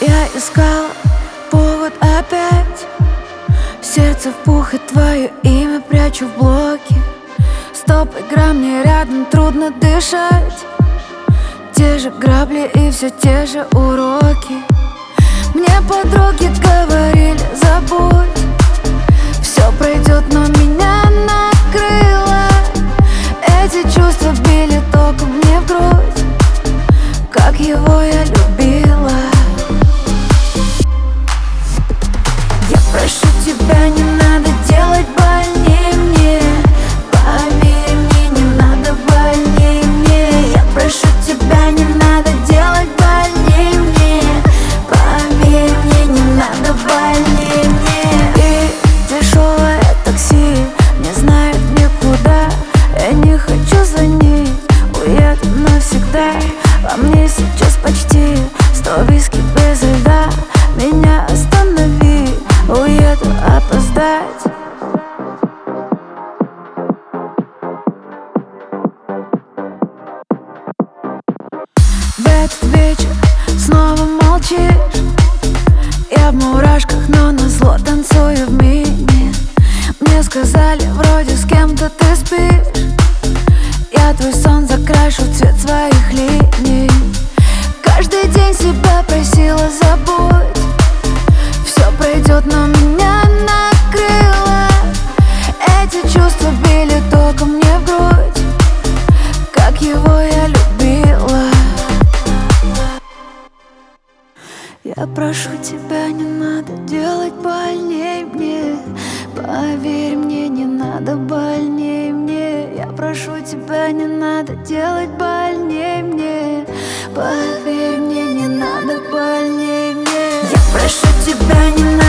Я искала повод опять. Сердце в пух и твое имя прячу в блоке. Стоп, игра, мне рядом трудно дышать. Те же грабли и все те же уроки. Мне подруги говорили: забудь, все пройдет, но меня накрыло. Эти чувства били током мне в грудь, как его я любила. Я прошу тебя, не надо делать больнее мне. Поверь мне, не надо больнее мне. Я прошу тебя, не надо делать больнее мне. Поверь мне, не надо больнее мне. И дешевое такси не знает никуда. Я не хочу звонить, уеду навсегда. Во мне сейчас почти 100 виски без льда. Меня останови, уеду опоздать. В этот вечер снова молчишь. Я в мурашках, но назло танцую в мини. Мне сказали, вроде с кем-то ты спишь. Я твой сон закрашу в цвет своих линий. Каждый день себя просила: забудь, все пройдет, но меня накрыло. Эти чувства били током мне в грудь, как его я любила. Я прошу тебя, не надо делать больнее мне. Поверь мне, не надо больнее мне. Я прошу тебя, не надо делать больнее мне. Поверь мне, не надо больнее мне. Я прошу тебя, не надо